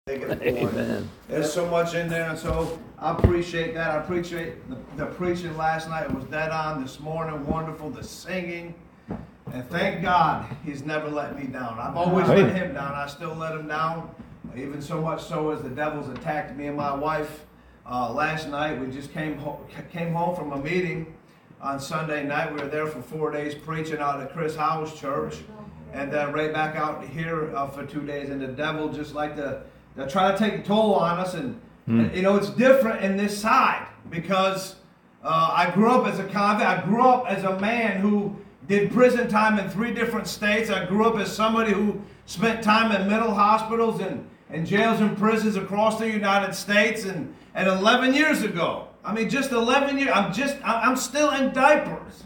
Amen. There's so much in there, and so I appreciate that. I appreciate the preaching last night. It was dead on. This morning, wonderful. The singing. And thank God He's never let me down. I've always let Him down. I still let Him down. Even so much so as the devil's attacked me and my wife last night. We just came home from a meeting on Sunday night. We were there for 4 days preaching out at Chris Howell's church. And then right back out here for 2 days. And the devil just like to try to take a toll on us. And you know, it's different in this side because I grew up as a convict. I grew up as a man who did prison time in 3 different states. I grew up as somebody who spent time in mental hospitals and jails and prisons across the United States. And 11 years ago, I mean, just 11 years, I'm still in diapers.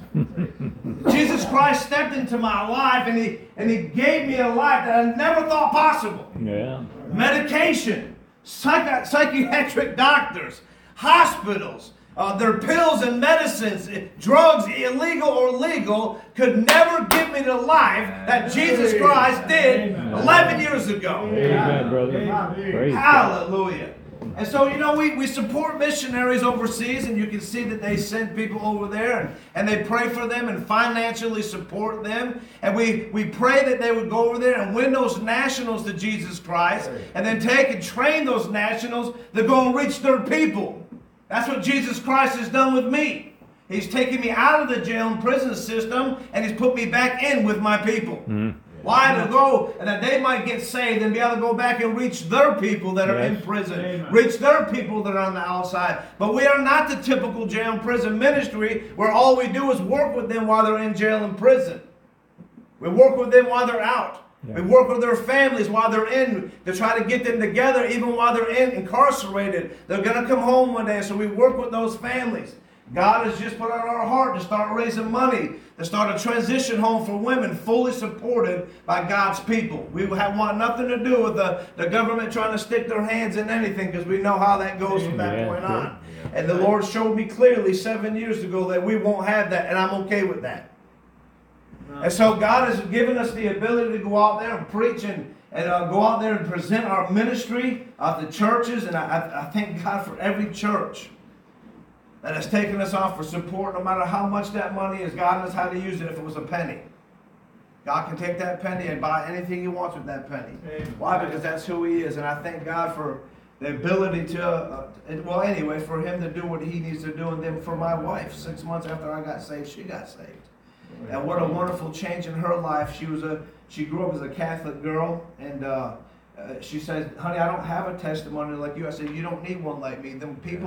Jesus Christ stepped into my life and he gave me a life that I never thought possible. Yeah. Medication, psychiatric doctors, hospitals, their pills and medicines, drugs, illegal or legal, could never give me the life that Jesus Christ did 11 years ago. Amen, brother. Hallelujah. And so, you know, we support missionaries overseas, and you can see that they send people over there, and they pray for them and financially support them. And we pray that they would go over there and win those nationals to Jesus Christ, and then take and train those nationals to go and reach their people. That's what Jesus Christ has done with me. He's taken me out of the jail and prison system, and He's put me back in with my people. Why? To go and that they might get saved and be able to go back and reach their people that are in prison. Reach their people that are on the outside. But we are not the typical jail and prison ministry where all we do is work with them while they're in jail and prison. We work with them while they're out. We work with their families while they're in to try to get them together even while they're incarcerated. They're going to come home one day, so we work with those families. God has just put on our heart to start raising money, to start a transition home for women, fully supported by God's people. We want nothing to do with the government trying to stick their hands in anything, because we know how that goes from that point on. And the Lord showed me clearly 7 years ago that we won't have that, and I'm okay with that. And so God has given us the ability to go out there and preach and go out there and present our ministry at the churches. And I thank God for every church that has taken us off for support, no matter how much that money is. God knows how to use it. If it was a penny, God can take that penny and buy anything He wants with that penny. Amen. Why? Because that's who He is. And I thank God for the ability to, for Him to do what He needs to do. And then for my wife, 6 months after I got saved, she got saved. And what a wonderful change in her life. She grew up as a Catholic girl, and she said, "Honey, I don't have a testimony like you." I said, "You don't need one like me. Them people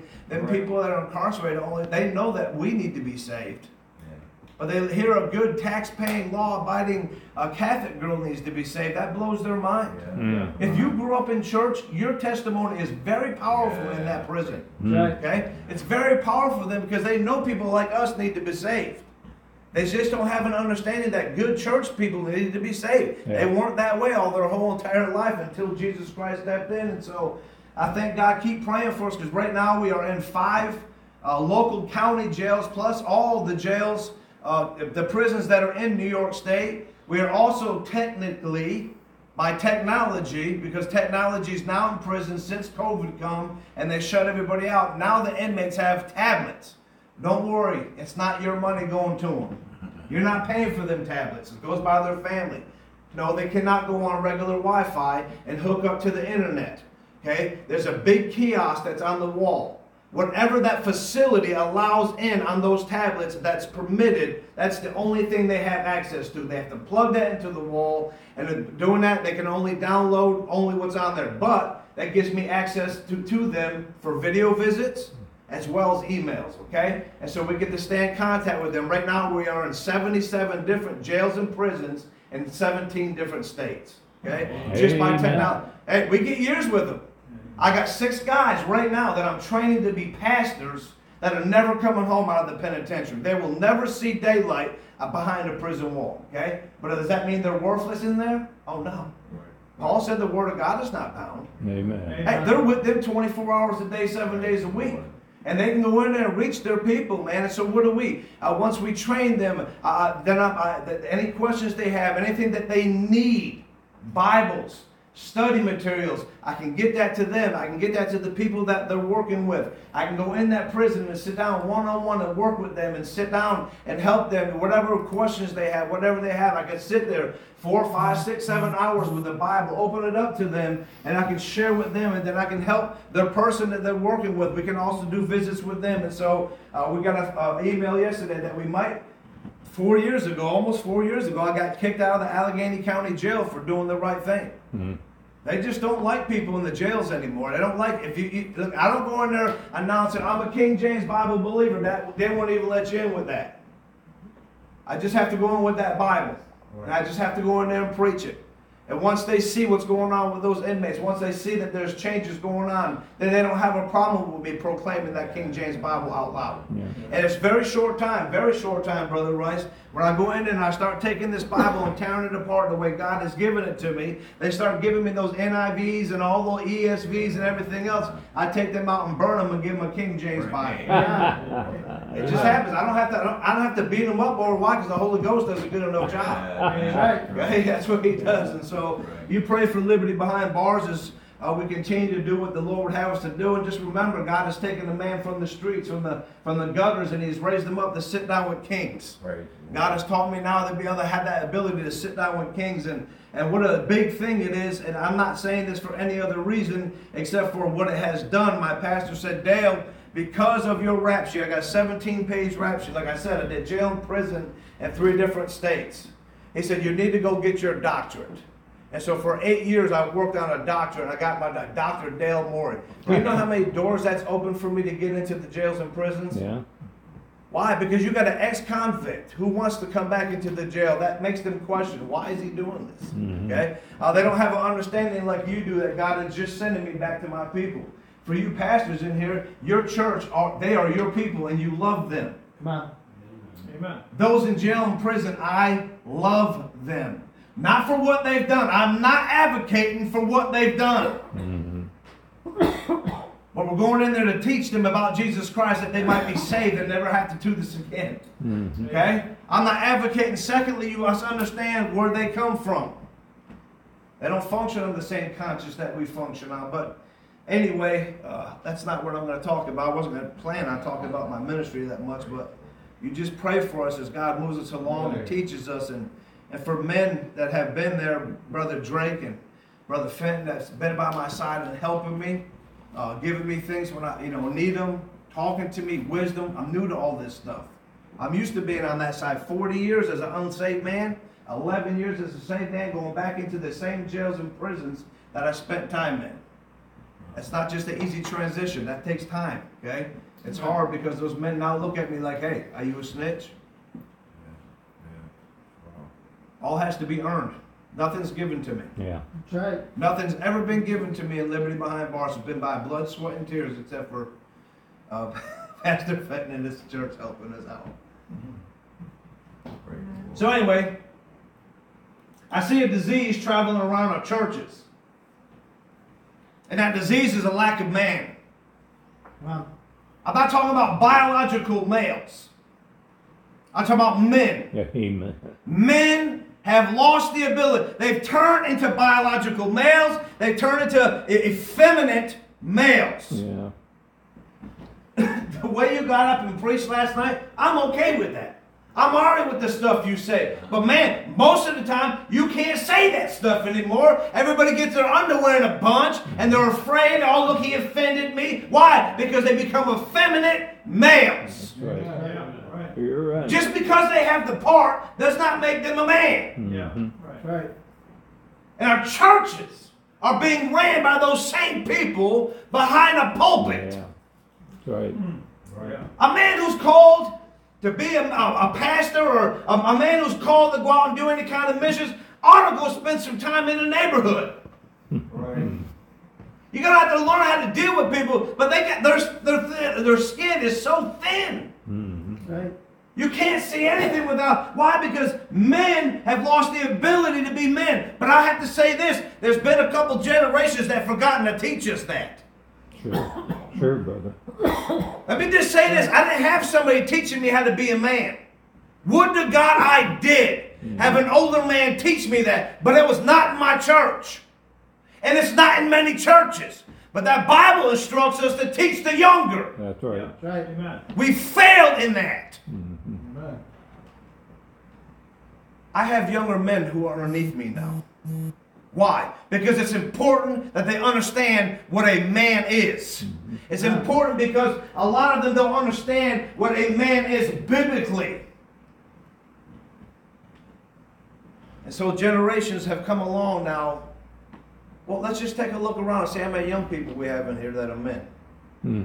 that are incarcerated, they know that we need to be saved. But they hear a good tax-paying, law-abiding Catholic girl needs to be saved. That blows their mind. If you grew up in church, your testimony is very powerful in that prison. Okay, it's very powerful for them because they know people like us need to be saved. They just don't have an understanding that good church people needed to be saved. They weren't that way all their whole entire life until Jesus Christ stepped in. And so I thank God. Keep praying for us, because right now we are in 5 local county jails, plus all the jails, the prisons that are in New York State. We are also technically, by technology, because technology is now in prison since COVID come and they shut everybody out. Now the inmates have tablets. Don't worry, it's not your money going to them. You're not paying for them tablets. It goes by their family. No, they cannot go on regular Wi-Fi and hook up to the internet. Okay? There's a big kiosk that's on the wall. Whatever that facility allows in on those tablets that's permitted, that's the only thing they have access to. They have to plug that into the wall, and in doing that, they can only download only what's on there. But that gives me access to them for video visits, as well as emails, okay? And so we get to stay in contact with them. Right now we are in 77 different jails and prisons in 17 different states, okay? Just by technology. Hey, we get years with them. I got 6 guys right now that I'm training to be pastors that are never coming home out of the penitentiary. They will never see daylight behind a prison wall, okay? But does that mean they're worthless in there? Oh, no. Paul said the word of God is not bound. Amen. Hey, they're with them 24 hours a day, 7 days a week. And they can go in there and reach their people, man. And so what do we? Once we train them, then any questions they have, anything that they need, Bibles, study materials. I can get that to them. I can get that to the people that they're working with. I can go in that prison and sit down one-on-one and work with them and sit down and help them. Whatever questions they have, whatever they have, I can sit there 4, 5, 6, 7 hours with the Bible, open it up to them, and I can share with them, and then I can help the person that they're working with. We can also do visits with them. And so we got an email yesterday that we might, 4 years ago, almost 4 years ago, I got kicked out of the Allegheny County Jail for doing the right thing. Mm-hmm. They just don't like people in the jails anymore. They don't like, if you look, I don't go in there announcing I'm a King James Bible believer. That they won't even let you in with that. I just have to go in with that Bible. Right. And I just have to go in there and preach it. And once they see what's going on with those inmates, once they see that there's changes going on, then they don't have a problem with me proclaiming that King James Bible out loud. Yeah. And it's very short time, Brother Rice. When I go in and I start taking this Bible and tearing it apart the way God has given it to me, they start giving me those NIVs and all the ESVs and everything else. I take them out and burn them and give them a King James Bible. Yeah. It just happens. I don't have to beat them up over why, because the Holy Ghost does a good enough job. Right? That's what He does. And so you pray for Liberty Behind Bars as we continue to do what the Lord would have us to do. And just remember, God has taken a man from the streets, from the gutters, and He's raised him up to sit down with kings. Right. God has taught me now to be able to have that ability to sit down with kings. And what a big thing it is. And I'm not saying this for any other reason except for what it has done. My pastor said, Dale, because of your rap sheet, I got a 17-page rap sheet. Like I said, I did jail and prison in 3 different states. He said, you need to go get your doctorate. And so for 8 years, I worked on a doctorate, and I got my Dr. Dale Morey. Do you know how many doors that's opened for me to get into the jails and prisons? Yeah. Why? Because you got an ex-convict who wants to come back into the jail. That makes them question, why is he doing this? Mm-hmm. Okay? They don't have an understanding like you do that God is just sending me back to my people. For you pastors in here, your church, they are your people, and you love them. Come on. Amen. Those in jail and prison, I love them. Not for what they've done. I'm not advocating for what they've done. Mm-hmm. But we're going in there to teach them about Jesus Christ, that they might be saved and never have to do this again. Mm-hmm. Okay? I'm not advocating. Secondly, you must understand where they come from. They don't function on the same conscience that we function on. But anyway, that's not what I'm going to talk about. I wasn't going to plan on talking about my ministry that much, but you just pray for us as God moves us along and teaches us. And for men that have been there, Brother Drake and Brother Fenton, that's been by my side and helping me, giving me things when I need them, talking to me, wisdom. I'm new to all this stuff. I'm used to being on that side. 40 years as an unsaved man, 11 years as a saved man, going back into the same jails and prisons that I spent time in. It's not just an easy transition. That takes time, okay? It's hard because those men now look at me like, hey, are you a snitch? All has to be earned. Nothing's given to me. Yeah. That's right. Nothing's ever been given to me in Liberty Behind Bars. It's been by blood, sweat, and tears, except for Pastor Fenton and this church helping us out. Mm-hmm. So anyway, I see a disease traveling around our churches. And that disease is a lack of man. Wow. I'm not talking about biological males. I'm talking about men. Yeah, amen. Men have lost the ability. They've turned into biological males. They've turned into effeminate males. Yeah. The way you got up and preached last night, I'm okay with that. I'm all right with the stuff you say. But man, most of the time, you can't say that stuff anymore. Everybody gets their underwear in a bunch, and they're afraid, oh, look, he offended me. Why? Because they become effeminate males. That's right. You're right. Just because they have the part does not make them a man. Mm-hmm. Right. And our churches are being ran by those same people behind a pulpit. Yeah. Right. Right. A man who's called to be a pastor, or a man who's called to go out and do any kind of missions ought to go spend some time in the neighborhood. Right. You're going to have to learn how to deal with people, but their skin is so thin. Mm-hmm. Right. You can't see anything without. Why? Because men have lost the ability to be men. But I have to say this. There's been a couple generations that have forgotten to teach us that. Sure. Sure, brother. Let me just say this. I didn't have somebody teaching me how to be a man. Would to God I did have an older man teach me that. But it was not in my church. And it's not in many churches. But that Bible instructs us to teach the younger. That's right. That's right. Amen. We failed in that. Amen. I have younger men who are underneath me now. Why? Because it's important that they understand what a man is. It's important because a lot of them don't understand what a man is biblically. And so generations have come along now. Well, let's just take a look around and see how many young people we have in here that are men. Hmm.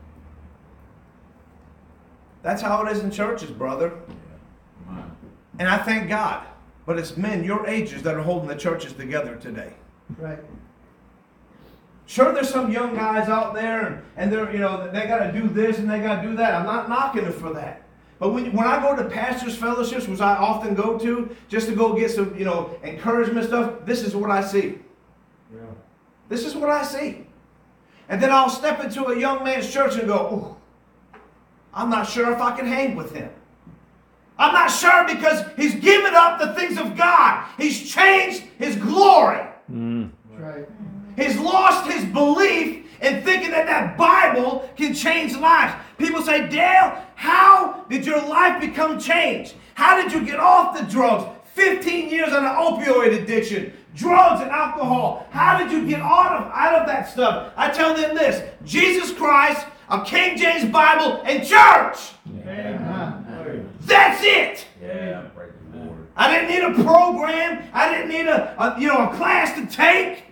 That's how it is in churches, brother. And I thank God. But it's men your ages that are holding the churches together today. Right. Sure, there's some young guys out there, and they're, they got to do this and they got to do that. I'm not knocking them for that. But when I go to pastors' fellowships, which I often go to, just to go get some, encouragement stuff, this is what I see. Yeah. This is what I see. And then I'll step into a young man's church and go, ooh, I'm not sure if I can hang with him. I'm not sure because he's given up the things of God. He's changed his glory. Mm. Right. He's lost his belief in thinking that Bible can change lives. People say, Dale, how did your life become changed? How did you get off the drugs? 15 years on an opioid addiction, drugs and alcohol. How did you get out of that stuff? I tell them this: Jesus Christ, a King James Bible, and church. Amen. That's it. Yeah, break the board. I didn't need a program. I didn't need a class to take.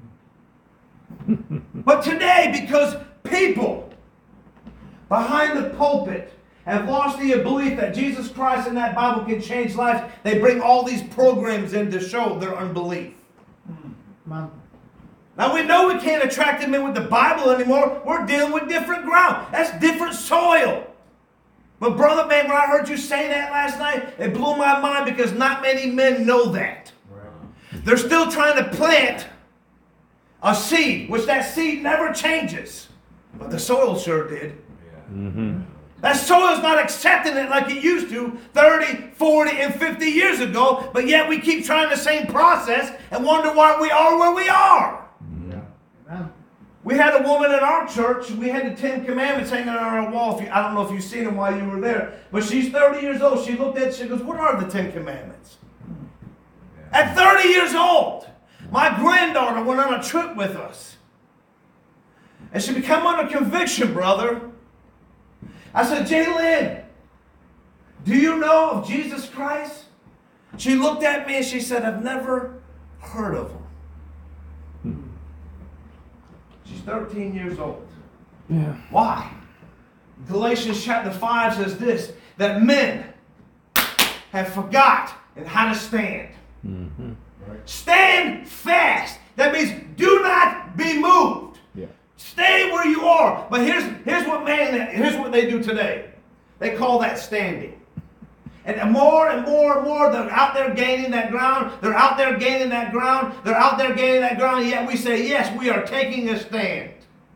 But today, because people behind the pulpit have lost the belief that Jesus Christ and that Bible can change lives, they bring all these programs in to show their unbelief. Amen. Now we know we can't attract them in with the Bible anymore. We're dealing with different ground. That's different soil. But brother, man, when I heard you say that last night, it blew my mind because not many men know that. Right. They're still trying to plant a seed, which that seed never changes. But the soil sure did. Mm-hmm. That soil's not accepting it like it used to 30, 40, and 50 years ago, but yet we keep trying the same process and wonder why we are where we are. Yeah. Amen. We had a woman in our church, we had the 10 Commandments hanging on our wall. I don't know if you've seen them while you were there, but she's 30 years old. She looked at it, she goes, what are the 10 Commandments? At 30 years old, my granddaughter went on a trip with us. And she became under conviction, brother. I said, Jaylyn, do you know of Jesus Christ? She looked at me and she said, I've never heard of him. She's 13 years old. Yeah. Why? Galatians chapter 5 says this, that men have forgotten how to stand. Mm-hmm. Right. Stand fast. That means do not be moved. Yeah. Stay where you are. But here's what they do today. They call that standing. And more and more and more, they're out there gaining that ground. They're out there gaining that ground. They're out there gaining that ground. And yet we say, yes, we are taking a stand.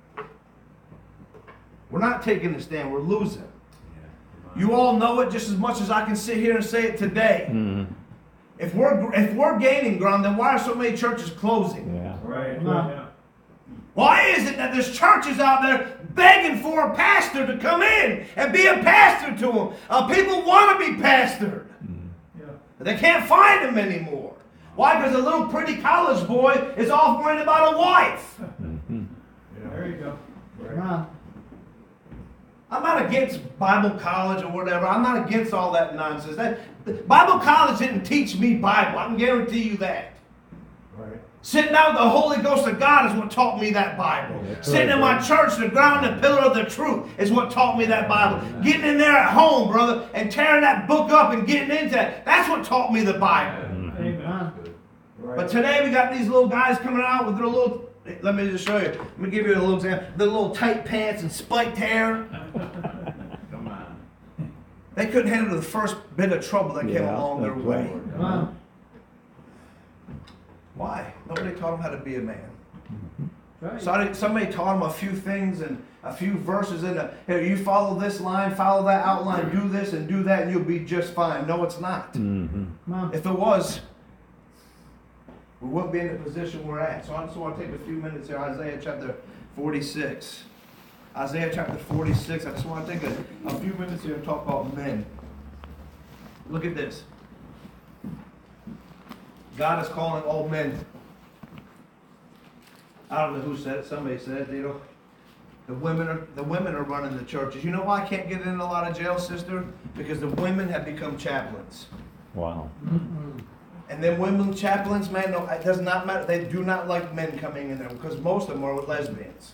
We're not taking a stand. We're losing. You all know it just as much as I can sit here and say it today. Mm-hmm. If we're gaining ground, then why are so many churches closing? Yeah. Right. Amen. Yeah. Why is it that there's churches out there begging for a pastor to come in and be a pastor to them? People want to be pastored. Yeah. But they can't find them anymore. Why? Because a little pretty college boy is off worrying about a wife. Mm-hmm. Yeah. There you go. Right. Amen. I'm not against Bible college or whatever. I'm not against all that nonsense. Bible college didn't teach me Bible. I can guarantee you that. Right. Sitting down with the Holy Ghost of God is what taught me that Bible. That's Sitting right, in my brother. church, the ground and pillar of the truth is what taught me that Bible. Getting in there at home, brother, and tearing that book up and getting into that. That's what taught me the Bible. Amen. Good. But today we got these little guys coming out with their little, let me just show you. Let me give you a little example. The little tight pants and spiked hair. Come on. They couldn't handle the first bit of trouble that came Yeah, along their that's way. right. Amen. Why? Nobody taught them how to be a man. Right. Somebody taught them a few things and a few verses in the, here, you follow this line, follow that outline, do this and do that, and you'll be just fine. No, it's not. Mm-hmm. Amen. If it was, we wouldn't be in the position we're at. So I just want to take a few minutes here. Isaiah chapter 46. Isaiah chapter 46. I just want to take a few minutes here and talk about men. Look at this. God is calling all men. I don't know who said it. Somebody said, you know, the women are running the churches. You know why I can't get in a lot of jail, sister? Because the women have become chaplains. Wow. And then women chaplains, man, no, it does not matter. They do not like men coming in there because most of them are with lesbians.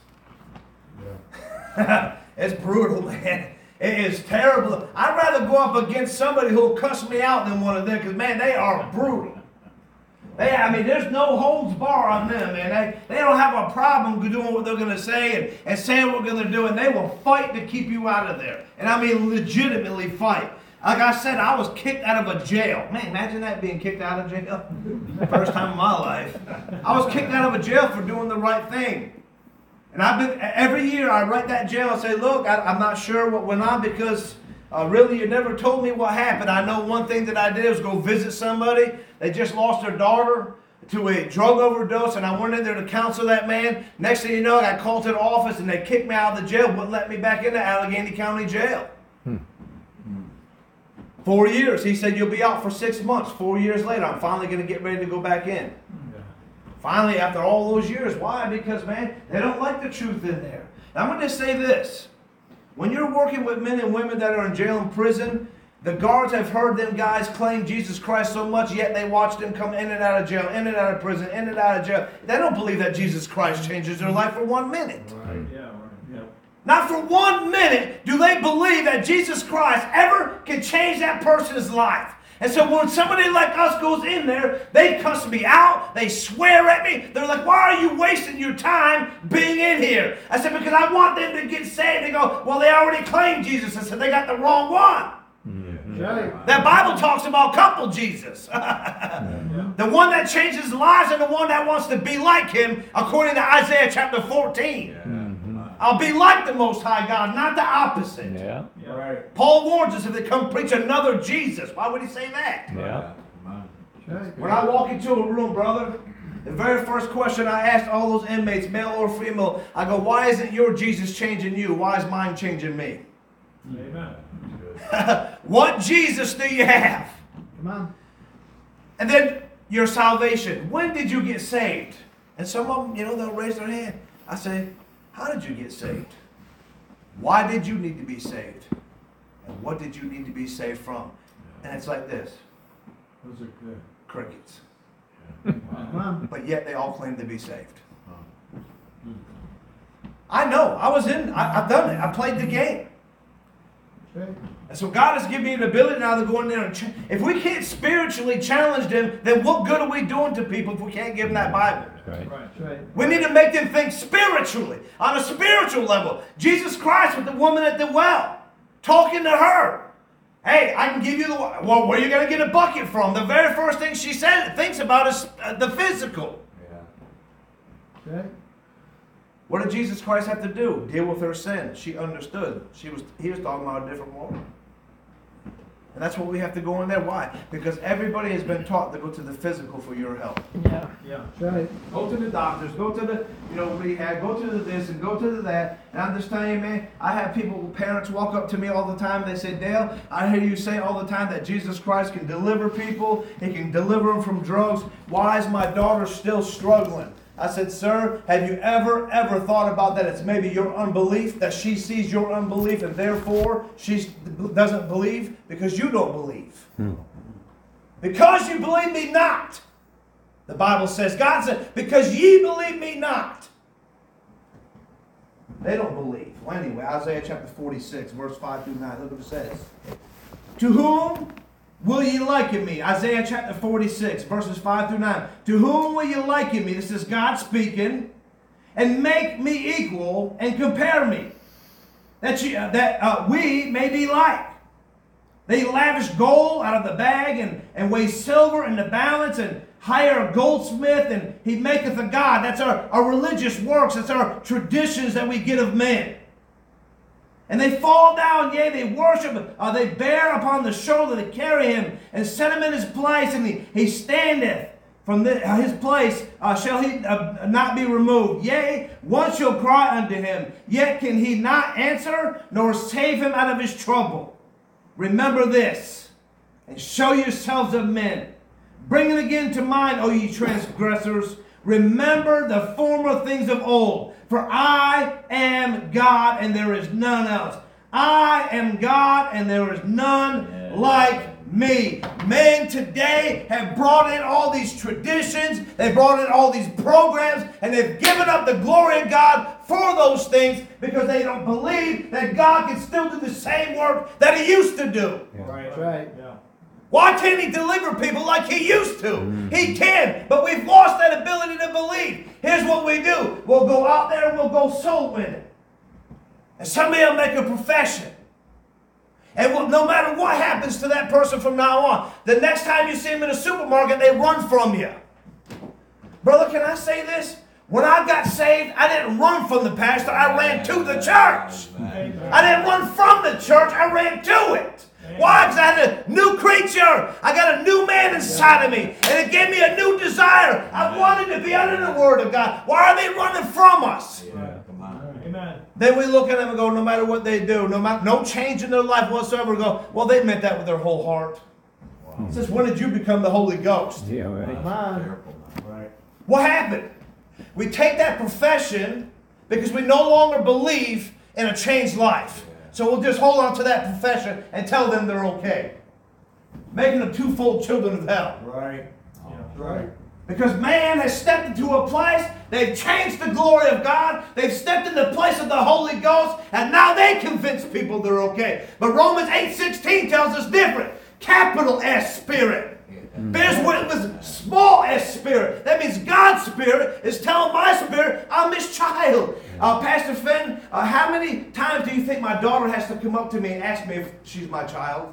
Yeah. It's brutal, man. It is terrible. I'd rather go up against somebody who'll cuss me out than one of them because, man, they are brutal. There's no holds bar on them, man. They don't have a problem doing what they're going to say and saying what they're going to do, and they will fight to keep you out of there. And I mean legitimately fight. Like I said, I was kicked out of a jail. Man, imagine that, being kicked out of jail. First time in my life. I was kicked out of a jail for doing the right thing. And every year I write that jail and say, look, I'm not sure what went on because really you never told me what happened. I know one thing that I did was go visit somebody. They just lost their daughter to a drug overdose, and I went in there to counsel that man. Next thing you know, I got called to the office and they kicked me out of the jail, wouldn't let me back into Allegheny County Jail. 4 years. He said, you'll be out for 6 months. 4 years later, I'm finally going to get ready to go back in. Finally, after all those years. Why? Because, man, they don't like the truth in there. Now, I'm going to say this. When you're working with men and women that are in jail and prison, the guards have heard them guys claim Jesus Christ so much, yet they watch them come in and out of jail, in and out of prison, in and out of jail. They don't believe that Jesus Christ changes their life for 1 minute. Right, yeah, right, yeah. Not for 1 minute do they believe that Jesus Christ ever can change that person's life. And so when somebody like us goes in there, they cuss me out, they swear at me, they're like, why are you wasting your time being in here? I said, because I want them to get saved. They go, well, they already claimed Jesus. I said, they got the wrong one. Right. That Bible talks about couple Jesus. The one that changes lives and the one that wants to be like him, according to Isaiah chapter 14. I'll be like the Most High God, not the opposite. Yeah. Right. Paul warns us if they come preach another Jesus. Why would he say that? Yeah. Right. When I walk into a room, brother, the very first question I asked all those inmates, male or female, I go, why isn't your Jesus changing you? Why is mine changing me? Amen. What Jesus do you have? Come on. And then your salvation. When did you get saved? And some of them, they'll raise their hand. I say, how did you get saved? Why did you need to be saved? And what did you need to be saved from? And it's like this. Those are good. Crickets. Come on. But yet they all claim to be saved. I know. I've done it. I played the game. Right. And so God has given me the ability now to go in there and if we can't spiritually challenge them, then what good are we doing to people if we can't give them that Bible? Right. Right. We need to make them think spiritually, on a spiritual level. Jesus Christ with the woman at the well, talking to her. Hey, I can give you well, where are you going to get a bucket from? The very first thing she thinks about is the physical. Right. What did Jesus Christ have to do? Deal with her sin. She understood. He was talking about a different woman. And that's what we have to go in there. Why? Because everybody has been taught to go to the physical for your health. Yeah. Yeah. Right. Go to the doctors, go to the rehab, go to the this and go to the that. And I'm just telling you, man, I have parents walk up to me all the time. They say, Dale, I hear you say all the time that Jesus Christ can deliver people. He can deliver them from drugs. Why is my daughter still struggling? I said, sir, have you ever thought about that? It's maybe your unbelief, that she sees your unbelief and therefore she doesn't believe because you don't believe. Because you believe me not. The Bible says, God said, because ye believe me not. They don't believe. Well, anyway, Isaiah chapter 46, verse 5 through 9. Look what it says. To whom will ye liken me? Isaiah chapter 46, verses 5 through 9. To whom will you liken me? This is God speaking. And make me equal and compare me. That we may be like. They lavish gold out of the bag and weigh silver in the balance and hire a goldsmith and he maketh a god. That's our religious works. That's our traditions that we get of men. And they fall down, yea, they worship, they bear upon the shoulder, they carry him, and set him in his place, and he standeth. from his place shall he not be removed. Yea, one shall cry unto him, yet can he not answer, nor save him out of his trouble. Remember this, and show yourselves of men. Bring it again to mind, O ye transgressors. Remember the former things of old. For I am God, and there is none else. I am God, and there is none like me. Men today have brought in all these traditions, they brought in all these programs, and they've given up the glory of God for those things because they don't believe that God can still do the same work that he used to do. That's right. Why can't he deliver people like he used to? He can, but we've lost that ability to believe. Here's what we do. We'll go out there and we'll go soul winning. And somebody will make a profession. And no matter what happens to that person from now on, the next time you see them in a supermarket, they run from you. Brother, can I say this? When I got saved, I didn't run from the pastor. I ran to the church. I didn't run from the church. I ran to it. Why? Because I had a new creature. I got a new man inside of me. And it gave me a new desire. I wanted to be under the Word of God. Why are they running from us? Amen. Then we look at them and go, no matter what they do, no change in their life whatsoever, go, well, they meant that with their whole heart. Wow. It says, when did you become the Holy Ghost? Yeah, right. Come on. Right. What happened? We take that profession because we no longer believe in a changed life. So we'll just hold on to that profession and tell them they're okay. Making them twofold children of hell. Right. Right. Because man has stepped into a place, they've changed the glory of God, they've stepped in the place of the Holy Ghost, and now they convince people they're okay. But Romans 8:16 tells us different. Capital S Spirit. Bears with small s spirit. That means God's Spirit is telling my spirit, I'm his child. Pastor Fenn, how many times do you think my daughter has to come up to me and ask me if she's my child?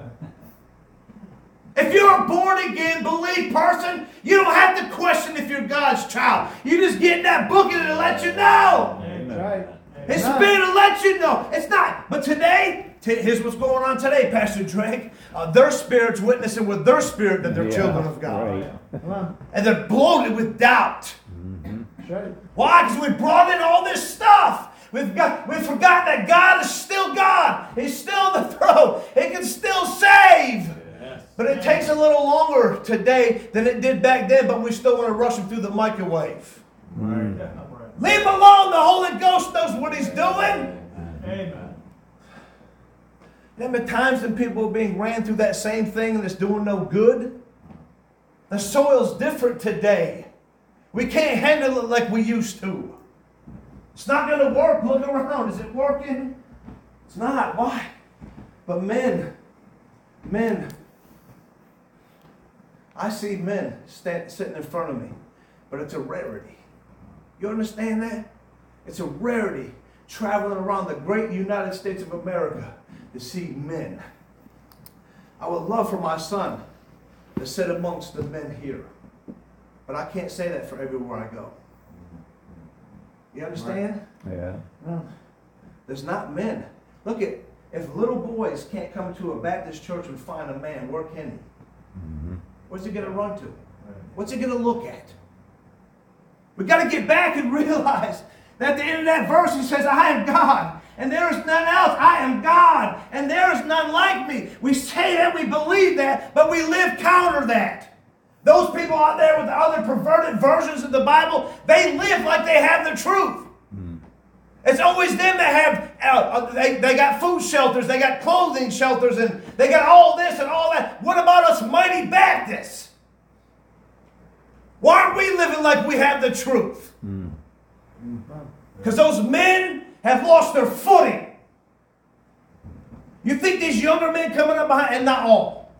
If you're a born-again, believed person, you don't have to question if you're God's child. You just get in that book and it'll let you know. That's right. His Spirit will let you know. It's not. But today, here's what's going on today, Pastor Drake. Their spirit's witnessing with their spirit that they're children of God. Right. Come on. And they're bloated with doubt. That's right. Why? Because we brought in all this stuff. We've forgotten that God is still God. He's still on the throne. He can still save. But it takes a little longer today than it did back then, but we still want to rush him through the microwave. Right. Leave him alone. The Holy Ghost knows what he's doing. Amen. There have been times when people are being ran through that same thing and it's doing no good. The soil's different today. We can't handle it like we used to. It's not going to work. Look around. Is it working? It's not. Why? But men, I see men sitting in front of me, but it's a rarity. You understand that? It's a rarity traveling around the great United States of America to see men. I would love for my son to sit amongst the men here, but I can't say that for everywhere I go. You understand? Yeah. No. There's not men. Look at, if little boys can't come to a Baptist church and find a man, where can he? Mm-hmm. Where's he going to run to? What's he going to look at? We've got to get back and realize that at the end of that verse he says, I am God, and there is none else. I am God, and there is none like me. We say that, we believe that, but we live counter that. Those people out there with the other perverted versions of the Bible, they live like they have the truth. It's always them that have, they got food shelters, they got clothing shelters, and they got all this and all that. What about us mighty Baptists? Why aren't we living like we have the truth? Because those men have lost their footing. You think these younger men coming up behind, and not all,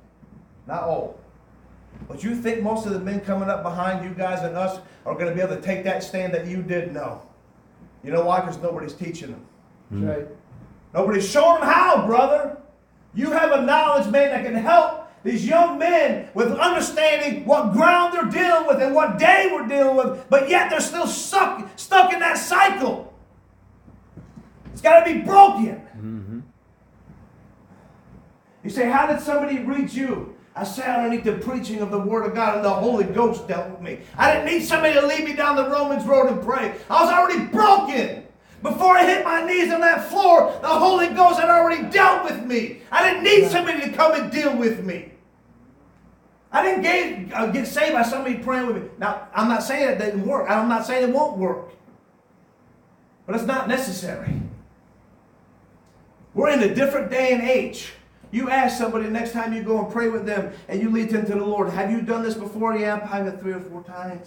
but you think most of the men coming up behind you guys and us are going to be able to take that stand that you did? No. You know why? Because nobody's teaching them. That's right. Nobody's showing them how, brother. You have a knowledge man that can help these young men with understanding what ground they're dealing with and what day we're dealing with, but yet they're still stuck in that cycle. It's got to be broken. Mm-hmm. You say, how did somebody reach you? I sat underneath the preaching of the Word of God, and the Holy Ghost dealt with me. I didn't need somebody to lead me down the Romans road and pray. I was already broken. Before I hit my knees on that floor, the Holy Ghost had already dealt with me. I didn't need somebody to come and deal with me. I didn't get saved by somebody praying with me. Now, I'm not saying it didn't work. I'm not saying it won't work. But it's not necessary. We're in a different day and age. You ask somebody next time you go and pray with them and you lead them to the Lord, have you done this before? Yeah, probably 3 or 4 times.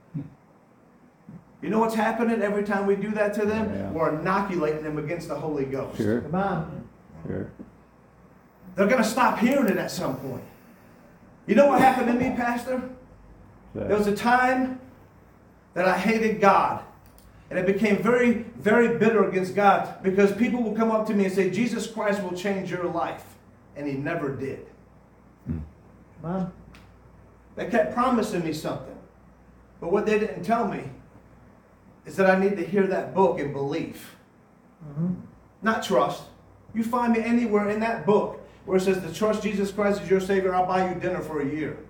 You know what's happening every time we do that to them? Yeah. We're inoculating them against the Holy Ghost. Sure. Come on. Sure. They're going to stop hearing it at some point. You know what happened to me, Pastor? There was a time that I hated God. And I became very, very bitter against God because people will come up to me and say, Jesus Christ will change your life. And He never did. Come on. They kept promising me something. But what they didn't tell me is that I need to hear that book and believe. Mm-hmm. Not trust. You find me anywhere in that book where it says to trust Jesus Christ as your Savior, I'll buy you dinner for a year.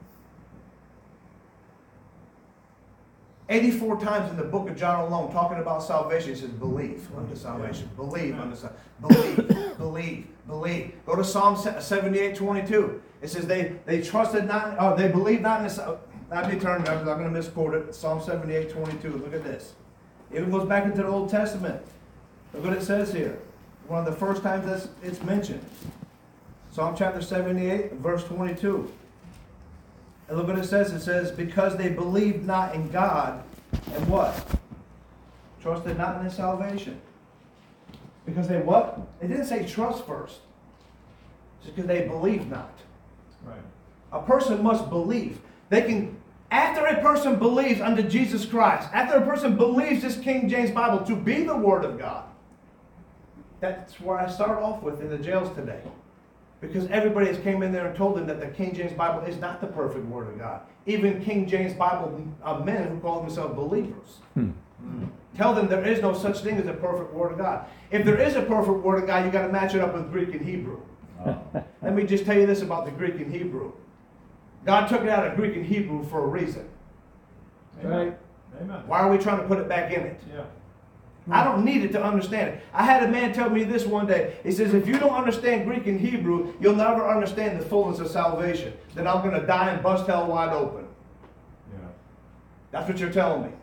84 times in the book of John alone, talking about salvation, it says believe unto salvation. Believe unto salvation. Believe, believe, believe. Go to Psalm 78:22. It says they trusted not, they believed not in the. Let me turn there because I'm going to misquote it. Psalm 78:22. Look at this. It even goes back into the Old Testament. Look what it says here. One of the first times it's mentioned. Psalm chapter 78, verse 22. And look what it says. It says, because they believed not in God, and what? Trusted not in His salvation. Because they what? It didn't say trust first. It's because they believed not. Right. A person must believe. They can, after a person believes unto Jesus Christ, after a person believes this King James Bible to be the Word of God, that's where I start off with in the jails today. Because everybody has came in there and told them that the King James Bible is not the perfect Word of God. Even King James Bible men who call themselves believers. Tell them there is no such thing as a perfect Word of God. If there is a perfect Word of God, you got to match it up with Greek and Hebrew. Let me just tell you this about the Greek and Hebrew. God took it out of Greek and Hebrew for a reason. Right. Amen. Why are we trying to put it back in it? Yeah. I don't need it to understand it. I had a man tell me this one day. He says, if you don't understand Greek and Hebrew, you'll never understand the fullness of salvation. Then I'm going to die and bust hell wide open. Yeah. That's what you're telling me.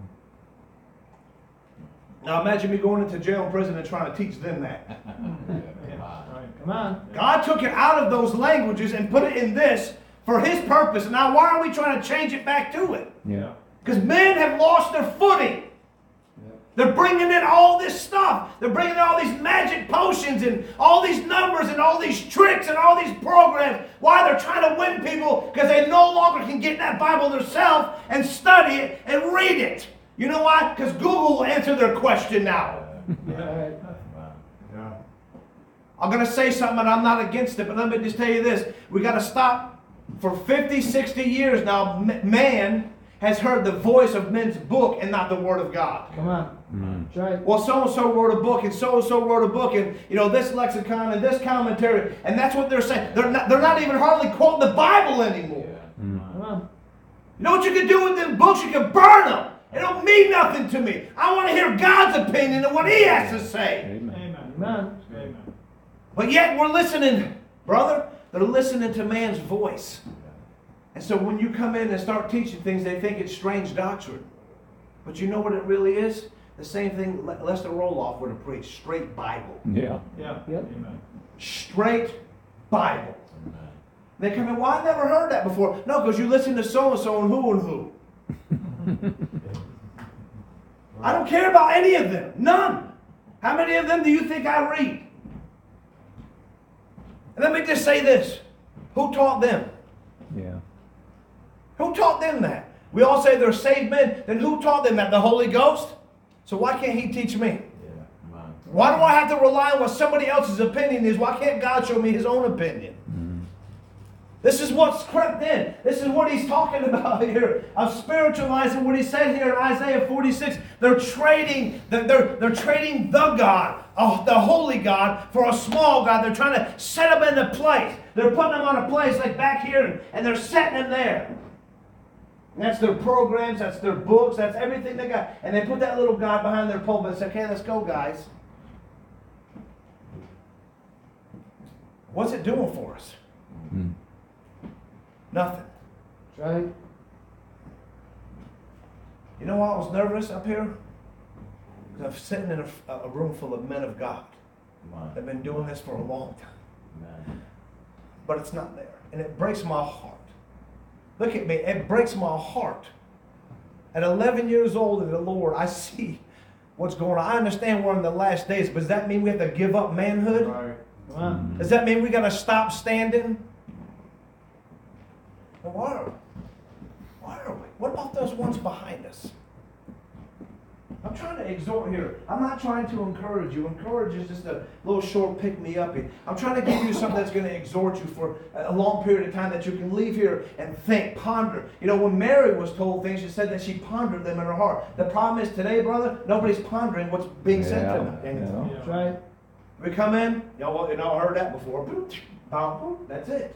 Now imagine me going into jail and prison and trying to teach them that. Right. Come on. God took it out of those languages and put it in this for His purpose. Now why are we trying to change it back to it? Yeah. Because men have lost their footing. They're bringing in all this stuff. They're bringing in all these magic potions and all these numbers and all these tricks and all these programs. Why? They're trying to win people because they no longer can get in that Bible themselves and study it and read it. You know why? Because Google will answer their question now. Yeah. I'm going to say something and I'm not against it, but let me just tell you this. We got to stop. For 50, 60 years now, man has heard the voice of men's book and not the Word of God. Come on. That's right. Well, so-and-so wrote a book, and so-and-so wrote a book, and this lexicon and this commentary, and that's what they're saying. They're not even hardly quoting the Bible anymore. Come on. You know what you can do with them books? You can burn them. It don't mean nothing to me. I want to hear God's opinion and what He has to say. Amen. Amen. Amen. Amen. But yet we're listening, brother. They're listening to man's voice. And so when you come in and start teaching things, they think it's strange doctrine. But you know what it really is? The same thing Lester Roloff would have preached. Straight Bible. Yeah. Yeah. Yep. Amen. Straight Bible. They come in, well, I never heard that before. No, because you listen to so-and-so and who. I don't care about any of them. None. How many of them do you think I read? And let me just say this. Who taught them? Yeah. Who taught them that? We all say they're saved men. Then who taught them that? The Holy Ghost? So why can't He teach me? Why do I have to rely on what somebody else's opinion is? Why can't God show me His own opinion? This is what's crept in. This is what he's talking about here of spiritualizing what he said here in Isaiah 46. They're trading the God, the holy God, for a small God. They're trying to set him in a place. They're putting him on a place like back here, and they're setting him there. And that's their programs, that's their books, that's everything they got. And they put that little God behind their pulpit and say, okay, let's go, guys. What's it doing for us? Mm. Nothing. That's right. You know why I was nervous up here? Because I'm sitting in a room full of men of God. Come on. They've been doing this for a long time. Amen. But it's not there. And it breaks my heart. Look at me. It breaks my heart. At 11 years old in the Lord, I see what's going on. I understand we're in the last days, but does that mean we have to give up manhood? Right. Come on. Does that mean we got to stop standing? Well, why are we? What about those ones behind us? I'm trying to exhort here. I'm not trying to encourage you. Encourage is just a little short pick-me-uppy. I'm trying to give you something that's going to exhort you for a long period of time that you can leave here and think, ponder. You know, when Mary was told things, she said that she pondered them in her heart. The problem is today, brother, nobody's pondering what's being said to them. Yeah. That's right. We come in, y'all heard that before. Boop, boom, boom, that's it.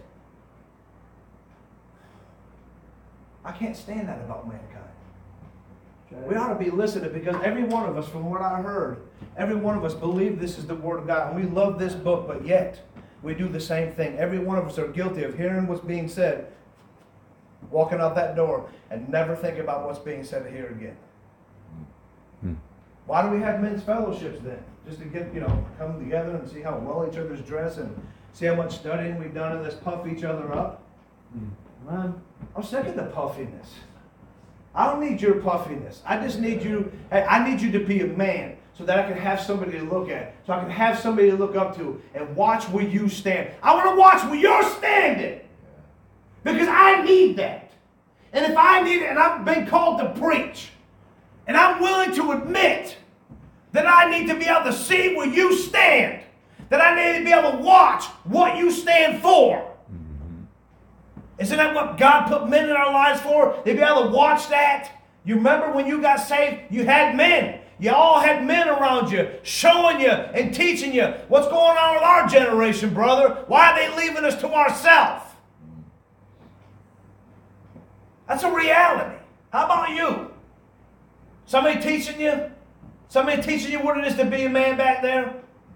I can't stand that about mankind. We ought to be listening because every one of us, from what I heard, every one of us believe this is the Word of God. And we love this book, but yet we do the same thing. Every one of us are guilty of hearing what's being said, walking out that door, and never thinking about what's being said here again. Hmm. Why do we have men's fellowships then? Just to get, come together and see how well each other's dressed and see how much studying we've done and let's puff each other up? Come on. I'm sick of the puffiness. I don't need your puffiness. I just need you, I need you to be a man so that I can have somebody to look at. So I can have somebody to look up to and watch where you stand. I want to watch where you're standing. Because I need that. And if I need it, and I've been called to preach, and I'm willing to admit that I need to be able to see where you stand, that I need to be able to watch what you stand for. Isn't that what God put men in our lives for? They'd be able to watch that. You remember when you got saved, you had men. You all had men around you, showing you and teaching you what's going on with our generation, brother. Why are they leaving us to ourselves? That's a reality. How about you? Somebody teaching you? Somebody teaching you what it is to be a man back there?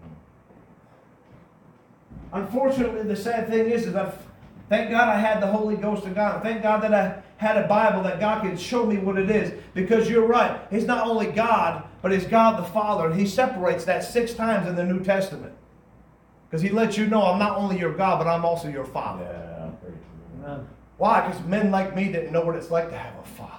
Unfortunately, the sad thing is thank God I had the Holy Ghost of God. Thank God that I had a Bible that God can show me what it is. Because you're right. He's not only God, but He's God the Father. And He separates that 6 times in the New Testament. Because He lets you know I'm not only your God, but I'm also your Father. Yeah, pretty cool. Amen. Why? Because men like me didn't know what it's like to have a father.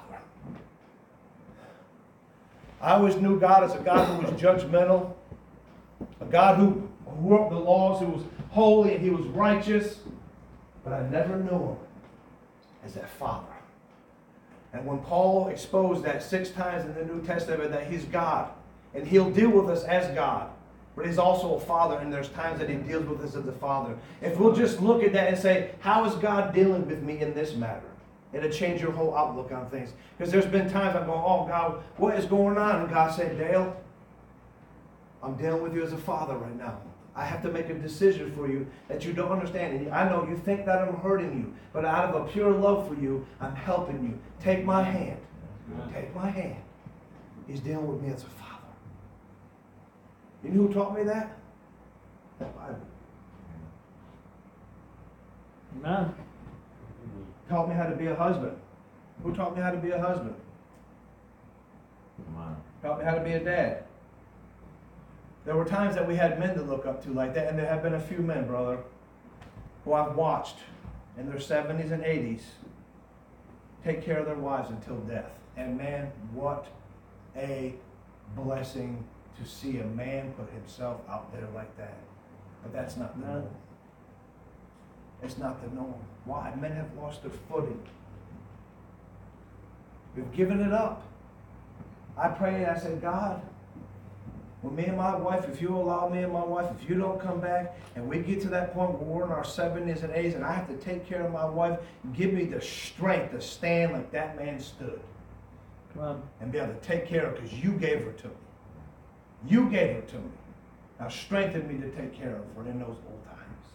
I always knew God as a God who was judgmental. A God who wrote the laws, who was holy and He was righteous. But I never knew Him as that Father. And when Paul exposed that 6 times in the New Testament that He's God, and He'll deal with us as God, but He's also a Father, and there's times that He deals with us as a Father. If we'll just look at that and say, how is God dealing with me in this matter? It'll change your whole outlook on things. Because there's been times I'm going, oh God, what is going on? And God said, Dale, I'm dealing with you as a father right now. I have to make a decision for you that you don't understand. And I know you think that I'm hurting you, but out of a pure love for you, I'm helping you. Take my hand. Take my hand. He's dealing with me as a father. You know who taught me that? The Bible. Amen. Taught me how to be a husband. Who taught me how to be a husband? Come on. Taught me how to be a dad. There were times that we had men to look up to like that, and there have been a few men, brother, who I've watched in their 70s and 80s take care of their wives until death. And man, what a blessing to see a man put himself out there like that. But that's not the norm. It's not the norm. Why? Men have lost their footing. We've given it up. I prayed and I said, God, when me and my wife, if you allow me and my wife, if you don't come back, and we get to that point where we're in our 70s and 80s, and I have to take care of my wife, give me the strength to stand like that man stood. Come on. And be able to take care of her, because you gave her to me. You gave her to me. Now strengthen me to take care of her in those old times.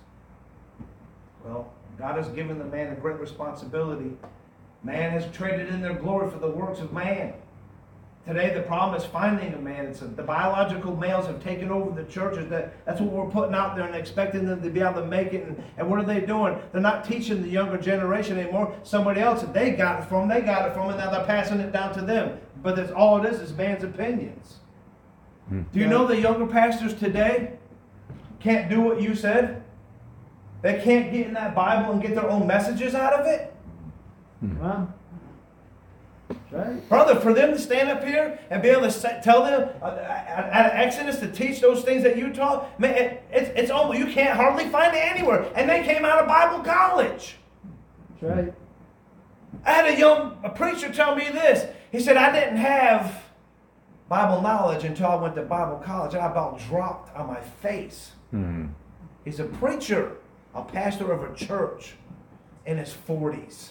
Well, God has given the man a great responsibility. Man has traded in their glory for the works of man. Today the problem is finding a man. The biological males have taken over the churches. That's what we're putting out there and expecting them to be able to make it. And what are they doing? They're not teaching the younger generation anymore. Somebody else that they got it from, and now they're passing it down to them. But that's all it is man's opinions. Do you know the younger pastors today can't do what you said? They can't get in that Bible and get their own messages out of it? Come on. That's right. Brother, for them to stand up here and be able to tell them out of Exodus to teach those things that you taught, man, it's almost, you can't hardly find it anywhere. And they came out of Bible college. That's right. I had a preacher tell me this. He said, I didn't have Bible knowledge until I went to Bible college. And I about dropped on my face. He's a preacher, a pastor of a church in his 40s.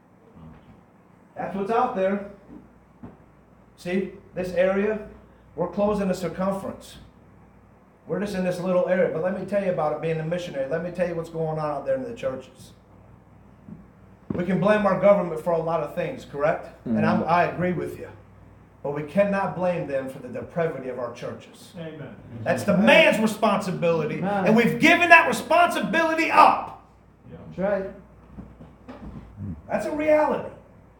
That's what's out there. See, this area, we're closing the circumference. We're just in this little area. But let me tell you about it being a missionary. Let me tell you what's going on out there in the churches. We can blame our government for a lot of things, correct? And I agree with you. But we cannot blame them for the depravity of our churches. Amen. That's the man's responsibility. Amen. And we've given that responsibility up. That's right. That's a reality.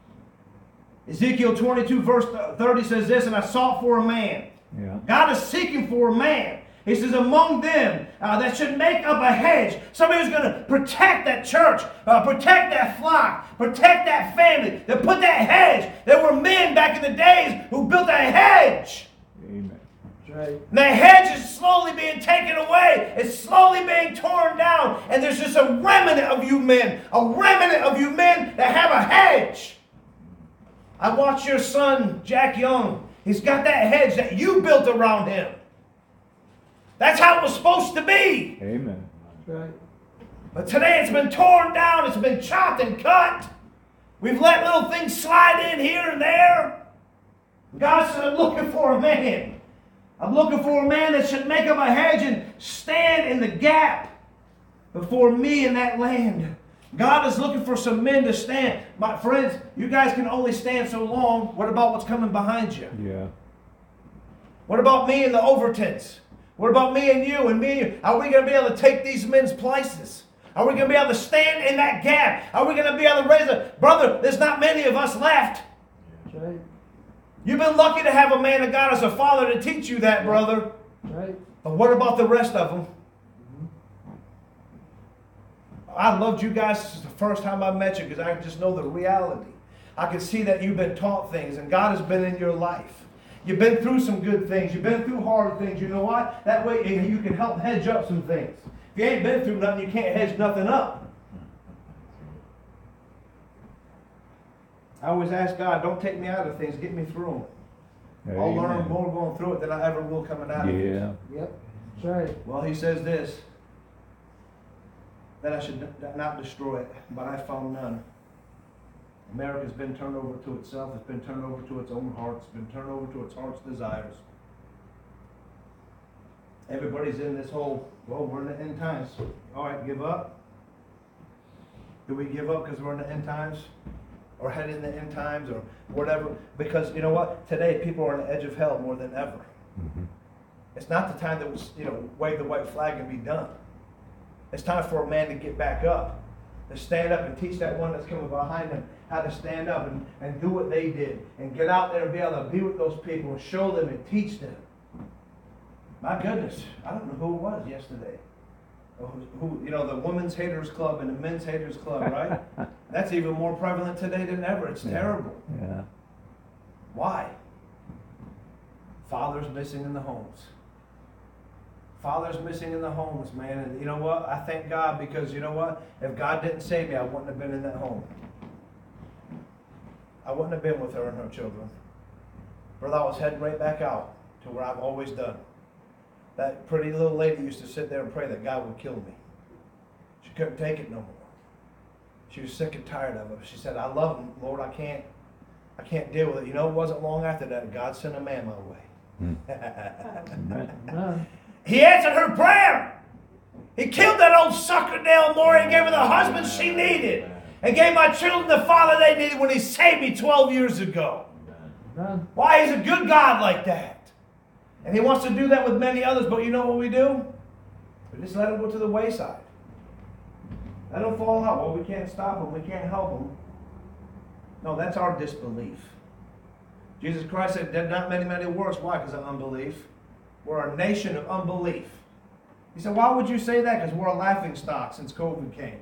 Ezekiel 22 verse 30 says this, and I sought for a man. Yeah. God is seeking for a man. He says, among them that should make up a hedge. Somebody who's going to protect that church, protect that flock, protect that family. They put that hedge. There were men back in the days who built a hedge. Amen. That's right. And the hedge is slowly being taken away. It's slowly being torn down. And there's just a remnant of you men that have a hedge. I watched your son, Jack Young. He's got that hedge that you built around him. That's how it was supposed to be. Amen. That's right. But today it's been torn down. It's been chopped and cut. We've let little things slide in here and there. God said, I'm looking for a man. I'm looking for a man that should make up a hedge and stand in the gap before me in that land. God is looking for some men to stand. My friends, you guys can only stand so long. What about what's coming behind you? Yeah. What about me and the Overtons? What about me and you and me and you? Are we going to be able to take these men's places? Are we going to be able to stand in that gap? Are we going to be able to raise a... Brother, there's not many of us left. That's right. You've been lucky to have a man of God as a father to teach you that, brother. That's right. But what about the rest of them? I loved you guys since the first time I met you because I just know the reality. I can see that you've been taught things and God has been in your life. You've been through some good things. You've been through hard things. You know what? That way you can help hedge up some things. If you ain't been through nothing, you can't hedge nothing up. I always ask God, don't take me out of things. Get me through them. I'll learn Amen. more going through it than I ever will coming out of it. Yeah. Yep. That's right. Well, he says this, that I should not destroy it, but I found none. America's been turned over to itself. It's been turned over to its own heart. It's been turned over to its heart's desires. Everybody's in this whole, well, we're in the end times. All right, give up? Do we give up because we're in the end times? Or headed in the end times or whatever? Because you know what? Today people are on the edge of hell more than ever. Mm-hmm. It's not the time that wave the white flag and be done. It's time for a man to get back up, to stand up and teach that one that's coming behind him how to stand up and do what they did and get out there and be able to be with those people and show them and teach them. My goodness, I don't know who it was yesterday. Who the Women's Haters Club and the Men's Haters Club, right? That's even more prevalent today than ever. It's terrible. Yeah. Why? Fathers missing in the homes. Fathers missing in the homes, man. And you know what? I thank God because you know what? If God didn't save me, I wouldn't have been in that home. I wouldn't have been with her and her children. Brother, I was heading right back out to where I've always done. That pretty little lady used to sit there and pray that God would kill me. She couldn't take it no more. She was sick and tired of it. She said, I love him, Lord, I can't deal with it. You know, it wasn't long after that God sent a man my way. Amen. Amen. He answered her prayer. He killed that old sucker Dale Moore and gave her the husband she needed. And gave my children the father they needed when he saved me 12 years ago. Amen. Why? He's a good God like that. And he wants to do that with many others, but you know what we do? We just let him go to the wayside. Let him fall out. Well, we can't stop him. We can't help him. No, that's our disbelief. Jesus Christ said, did not many works. Why? Because of unbelief. We're a nation of unbelief. He said, why would you say that? Because we're a laughing stock since COVID came.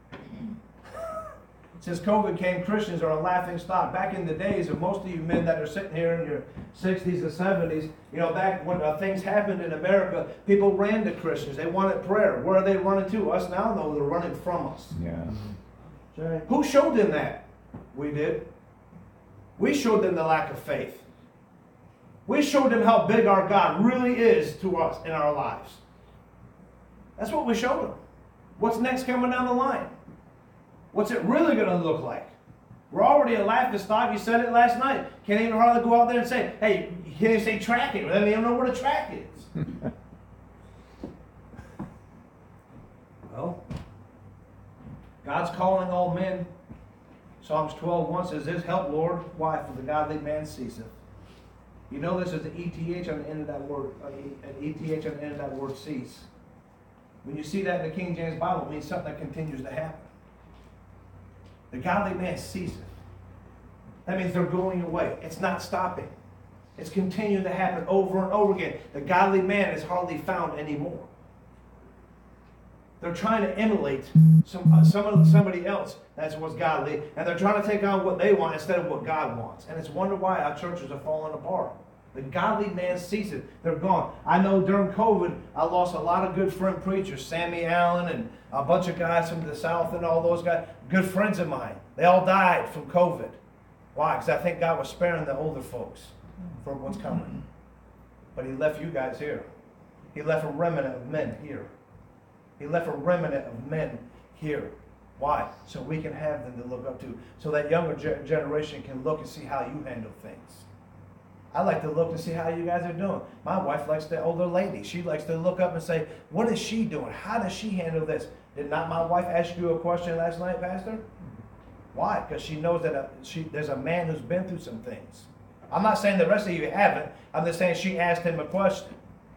Since COVID came, Christians are a laughing stock. Back in the days of most of you men that are sitting here in your 60s and 70s, you know, back when things happened in America, people ran to Christians. They wanted prayer. Where are they running to? Us now? No, they're running from us. Yeah. That's right. Who showed them that? We did. We showed them the lack of faith. We showed them how big our God really is to us in our lives. That's what we showed them. What's next coming down the line? What's it really going to look like? We're already a laughing stock. You said it last night. Can't even hardly go out there and say, hey, you can't even say track it. They don't even know what a track is. Well, God's calling all men. Psalms 12:1 says this, help, Lord. Why? For the godly man ceaseth. You know this is an ETH on the end of that word, ETH on the end of that word cease. When you see that in the King James Bible, it means something that continues to happen. The godly man ceaseth. That means they're going away. It's not stopping. It's continuing to happen over and over again. The godly man is hardly found anymore. They're trying to emulate somebody else that's what's godly, and they're trying to take on what they want instead of what God wants. And it's wonder why our churches are falling apart. The godly man ceases. They're gone. I know during COVID, I lost a lot of good friend preachers, Sammy Allen and a bunch of guys from the South and all those guys, good friends of mine. They all died from COVID. Why? Because I think God was sparing the older folks for what's coming. But he left you guys here. He left a remnant of men here. He left a remnant of men here. Why? So we can have them to look up to. So that younger generation can look and see how you handle things. I like to look to see how you guys are doing. My wife likes the older lady. She likes to look up and say, what is she doing? How does she handle this? Did not my wife ask you a question last night, Pastor? Why? Because she knows that there's a man who's been through some things. I'm not saying the rest of you haven't. I'm just saying she asked him a question.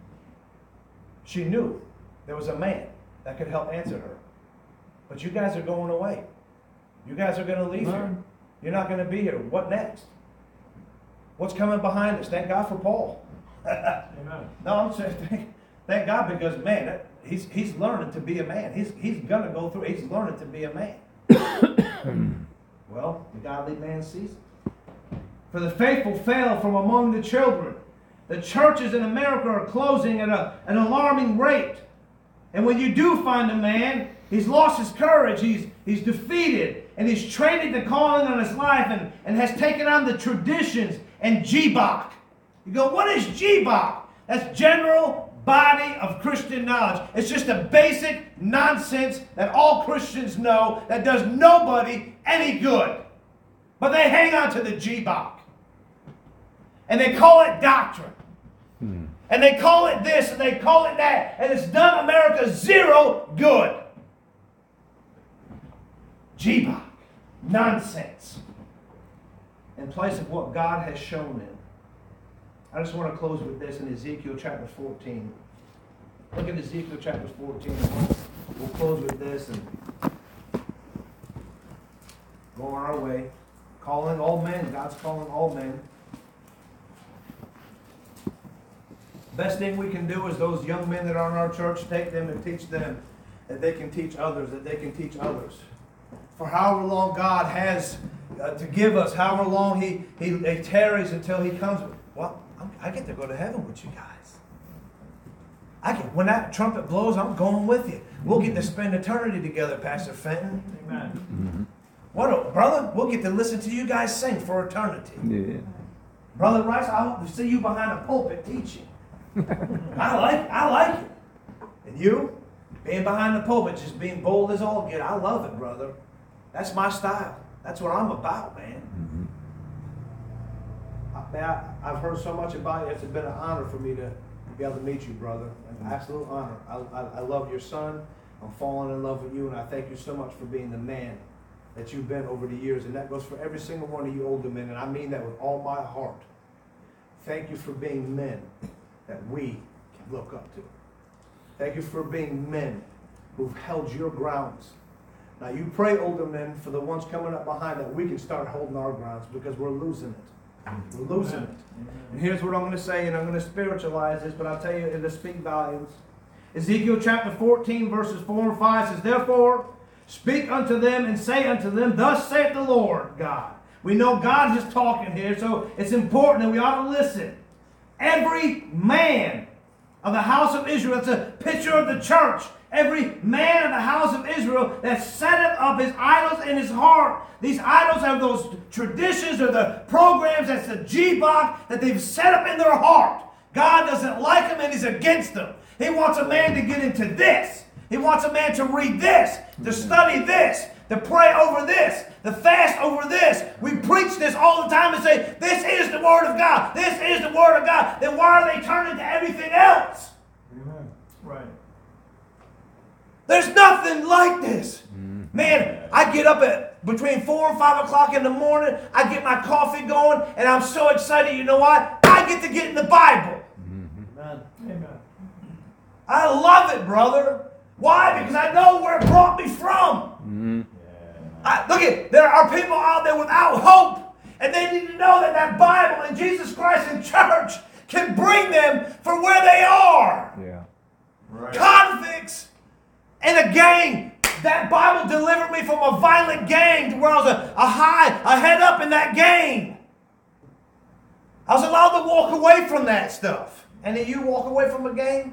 She knew there was a man that could help answer her. But you guys are going away. You guys are going to leave here. You're not going to be here. What next? What's coming behind us? Thank God for Paul. Amen. No, I'm saying thank God because, man, he's learning to be a man. He's going to go through. He's learning to be a man. Well, the godly man sees it. For the faithful fail from among the children. The churches in America are closing at an alarming rate. And when you do find a man, he's lost his courage, he's defeated, and he's traded the calling on his life and has taken on the traditions and GBOC. You go, what is GBOC? That's general body of Christian knowledge. It's just a basic nonsense that all Christians know that does nobody any good. But they hang on to the GBOC. And they call it doctrine. And they call it this and they call it that. And it's done America zero good. GBOC. Nonsense. In place of what God has shown them. I just want to close with this in Ezekiel chapter 14. Look at Ezekiel chapter 14. We'll close with this and go on our way. Calling all men. God's calling all men. Best thing we can do is those young men that are in our church, take them and teach them that they can teach others, that they can teach others. For however long God has to give us, however long he tarries until he comes. Well, I get to go to heaven with you guys. When that trumpet blows, I'm going with you. We'll get to spend eternity together, Pastor Fenton. Amen. Brother, we'll get to listen to you guys sing for eternity. Yeah. Brother Rice, I hope to see you behind a pulpit teaching. I like it. And you, being behind the pulpit, just being bold as all get, I love it, brother. That's my style. That's what I'm about, man. I've heard so much about you. It's been an honor for me to be able to meet you, brother. An absolute honor. I love your son. I'm falling in love with you, and I thank you so much for being the man that you've been over the years. And that goes for every single one of you older men, and I mean that with all my heart. Thank you for being men that we can look up to. Thank you for being men who've held your grounds. Now you pray, older men, for the ones coming up behind that we can start holding our grounds, because we're losing it. We're losing it. And here's what I'm going to say, and I'm going to spiritualize this, but I'll tell you, it'll speak volumes. Ezekiel chapter 14, verses 4 and 5 says, "Therefore, speak unto them and say unto them, Thus saith the Lord God." We know God is talking here, so it's important that we ought to listen. "Every man of the house of Israel," that's a picture of the church. "Every man of the house of Israel that setteth up his idols in his heart." These idols have those traditions or the programs, that's the G-box that they've set up in their heart. God doesn't like them and He's against them. He wants a man to get into this. He wants a man to read this, to study this, to pray over this, to fast over this. We preach this all the time and say, this is the Word of God. This is the Word of God. Then why are they turning to everything else? Amen. Right. There's nothing like this. Man, I get up at between 4 and 5 o'clock in the morning. I get my coffee going, and I'm so excited. You know what? I get to get in the Bible. Amen. Amen. I love it, brother. Why? Because I know where it brought me from. There are people out there without hope, and they need to know that that Bible and Jesus Christ and church can bring them from where they are. Yeah. Right. Convicts in a gang. That Bible delivered me from a violent gang to where I was a head up in that gang. I was allowed to walk away from that stuff. Any of you walk away from a gang?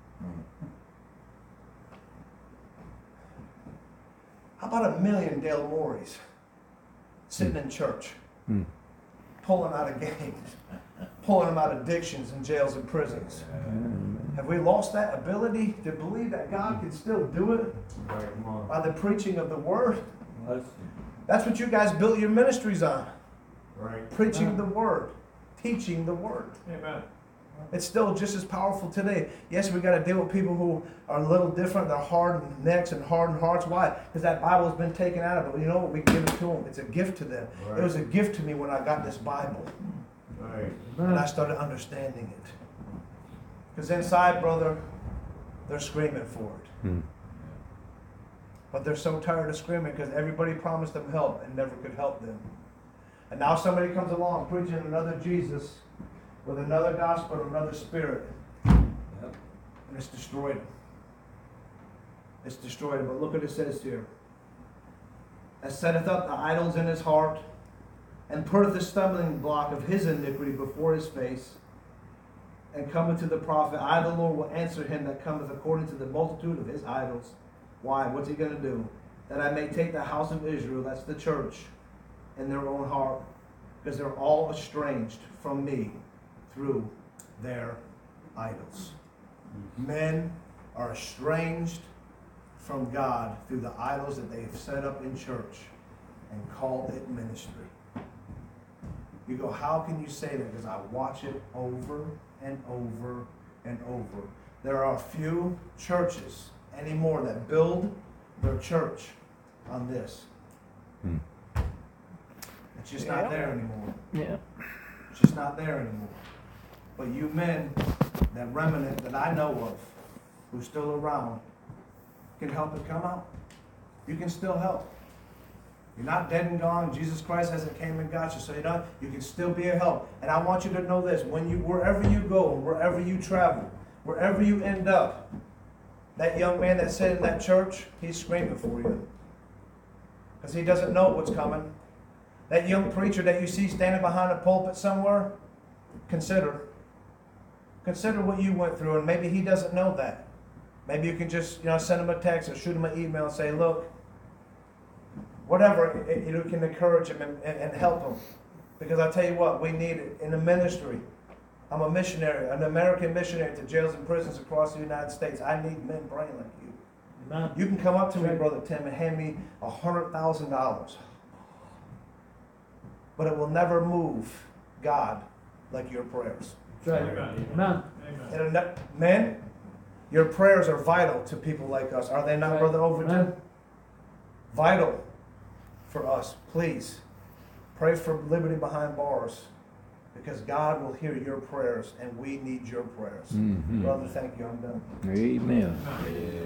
How about 1 million Dale Morris sitting in church, pulling out of gangs, pulling them out of addictions and jails and prisons? Have we lost that ability to believe that God can still do it by the preaching of the Word? That's what you guys built your ministries on. Right. Preaching the Word, teaching the Word. Amen. It's still just as powerful today. Yes, we got to deal with people who are a little different. They're hard necks and hardened hearts. Why? Because that Bible has been taken out of it. You know what? We give it to them. It's a gift to them. Right. It was a gift to me when I got this Bible. Right. And I started understanding it. Because inside, brother, they're screaming for it. But they're so tired of screaming because everybody promised them help and never could help them. And now somebody comes along preaching another Jesus with another gospel, another spirit. And it's destroyed them. It's destroyed them. But look what it says here. "That setteth up the idols in his heart, and putteth the stumbling block of his iniquity before his face, and cometh to the prophet, I the Lord will answer him that cometh according to the multitude of his idols." Why? What's he going to do? "That I may take the house of Israel," that's the church, "in their own heart, because they're all estranged from me through their idols." Men are estranged from God through the idols that they've set up in church and called it ministry. You go, how can you say that? Because I watch it over and over and over. There are few churches anymore that build their church on this. It's just not there anymore. Yeah. It's just not there anymore. But you men, that remnant that I know of, who's still around, can help it come out. You can still help. You're not dead and gone. Jesus Christ hasn't came and got you. So you can still be a help. And I want you to know this. Wherever you go, wherever you travel, wherever you end up, that young man that sat in that church, he's screaming for you. Because he doesn't know what's coming. That young preacher that you see standing behind a pulpit somewhere, consider what you went through, and maybe he doesn't know that. Maybe you can just send him a text or shoot him an email and say, look, whatever, you can encourage him and help him. Because I tell you what, we need it in the ministry. I'm a missionary, an American missionary to jails and prisons across the United States. I need men praying like you. Amen. You can come up to me, Right. Brother Tim, and hand me $100,000. But it will never move God like your prayers. That's right. Amen. Amen. Amen. Men, your prayers are vital to people like us. Are they not, Right. Brother Overton? Amen. Vital for us. Please pray for liberty behind bars, because God will hear your prayers and we need your prayers. Mhm. Brother, thank you. I'm done. Amen. Amen.